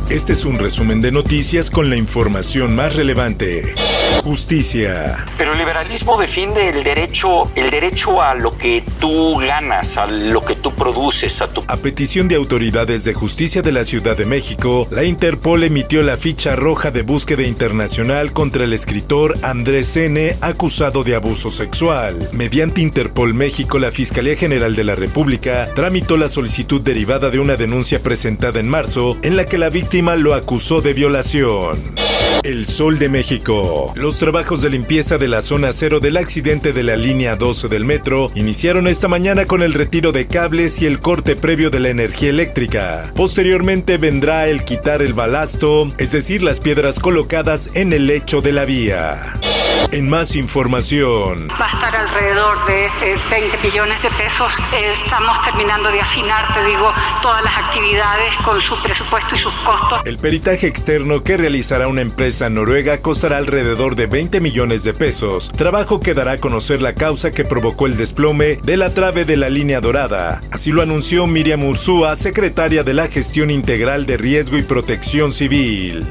Este es un resumen de noticias con la información más relevante. Justicia. Pero el liberalismo defiende el derecho a lo que tú ganas, a lo que tú produces, A petición de autoridades de justicia de la Ciudad de México, la Interpol emitió la ficha roja de búsqueda internacional contra el escritor Andrés N., acusado de abuso sexual. Mediante Interpol México, la Fiscalía General de la República tramitó la solicitud derivada de una denuncia presentada en marzo, en la que la víctima lo acusó de violación. El Sol de México. Los trabajos de limpieza de la zona cero del accidente de la línea 12 del metro iniciaron esta mañana con el retiro de cables y el corte previo de la energía eléctrica. Posteriormente vendrá el quitar el balasto, es decir, las piedras colocadas en el lecho de la vía. En más información. Va a estar alrededor de 20 millones de pesos. Estamos terminando de afinar, todas las actividades con su presupuesto y sus costos. El peritaje externo que realizará una empresa noruega costará alrededor de 20 millones de pesos, trabajo que dará a conocer la causa que provocó el desplome de la trave de la línea dorada. Así lo anunció Miriam Urzúa, secretaria de la Gestión Integral de Riesgo y Protección Civil.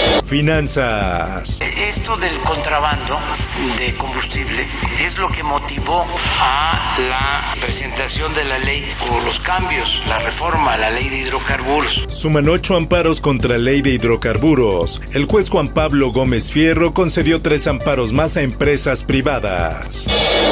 Finanzas. Esto del contrabando de combustible es lo que motivó a la presentación de la ley o los cambios, la reforma a la ley de hidrocarburos. Suman 8 amparos contra ley de hidrocarburos. El juez Juan Pablo Gómez Fierro concedió 3 amparos más a empresas privadas.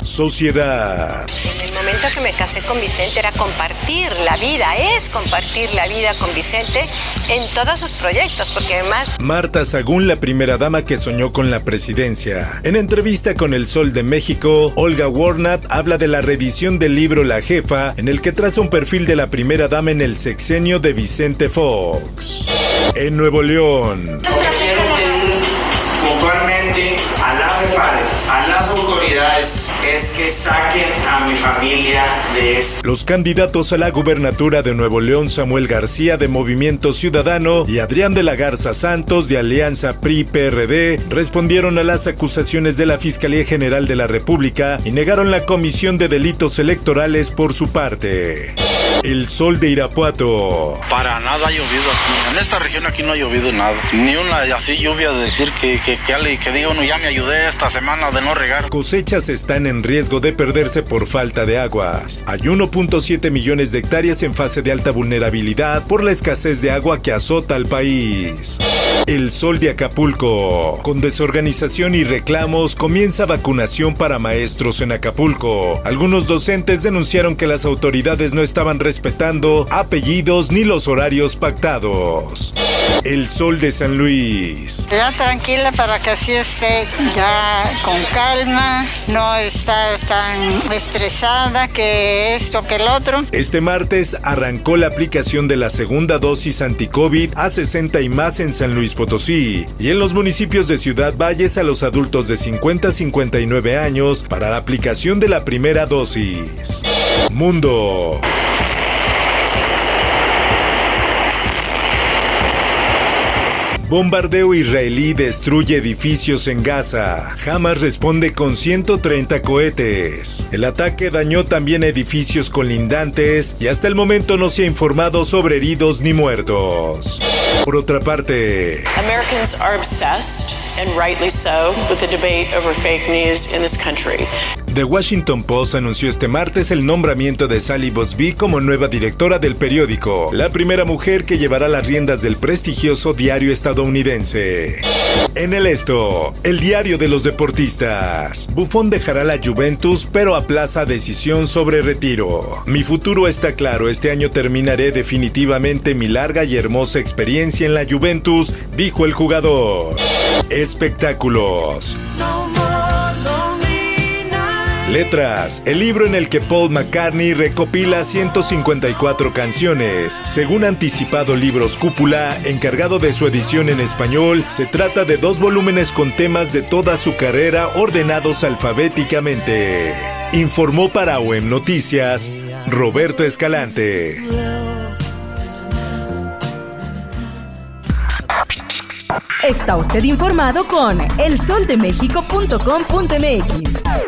Sociedad. En el momento que me casé con Vicente era compartir la vida, es compartir la vida con Vicente en todos sus proyectos, porque además... Marta Sagún, la primera dama que soñó con la presidencia. En entrevista con El Sol de México, Olga Warnat habla de la reedición del libro La Jefa, en el que traza un perfil de la primera dama en el sexenio de Vicente Fox. En Nuevo León. Quiero pedir puntualmente a la FEPADE, a las autoridades, es que saquen a mi familia de esto. Los candidatos a la gubernatura de Nuevo León, Samuel García de Movimiento Ciudadano y Adrián de la Garza Santos de Alianza PRI-PRD respondieron a las acusaciones de la Fiscalía General de la República y negaron la comisión de delitos electorales por su parte. El Sol de Irapuato. Para nada ha llovido aquí. En esta región aquí no ha llovido nada. Ni una así lluvia de decir que diga uno, ya me ayudé esta semana de no regar. Cosechas están en riesgo de perderse por falta de aguas. Hay 1.7 millones de hectáreas en fase de alta vulnerabilidad por la escasez de agua que azota al país. El Sol de Acapulco. Con desorganización y reclamos, comienza vacunación para maestros en Acapulco. Algunos docentes denunciaron que las autoridades no estaban respetando apellidos ni los horarios pactados. El Sol de San Luis. Ya tranquila para que así esté ya con calma, no estar tan estresada que esto que el otro. Este martes arrancó la aplicación de la segunda dosis anti-COVID a 60 y más en San Luis Potosí y en los municipios de Ciudad Valles a los adultos de 50 a 59 años para la aplicación de la primera dosis. Mundo. Bombardeo israelí destruye edificios en Gaza. Hamas responde con 130 cohetes. El ataque dañó también edificios colindantes y hasta el momento no se ha informado sobre heridos ni muertos. Por otra parte, Americans are obsessed, and rightly so, with the debate over fake news in this country. The Washington Post anunció este martes el nombramiento de Sally Busby como nueva directora del periódico, la primera mujer que llevará las riendas del prestigioso diario estadounidense. En el esto, el diario de los deportistas. Buffon dejará la Juventus, pero aplaza decisión sobre retiro. Mi futuro está claro, este año terminaré definitivamente mi larga y hermosa experiencia en la Juventus, dijo el jugador. Espectáculos. Letras, el libro en el que Paul McCartney recopila 154 canciones. Según anticipado Libros Cúpula, encargado de su edición en español, se trata de 2 volúmenes con temas de toda su carrera ordenados alfabéticamente. Informó para OEM Noticias, Roberto Escalante. Está usted informado con elsoldemexico.com.mx.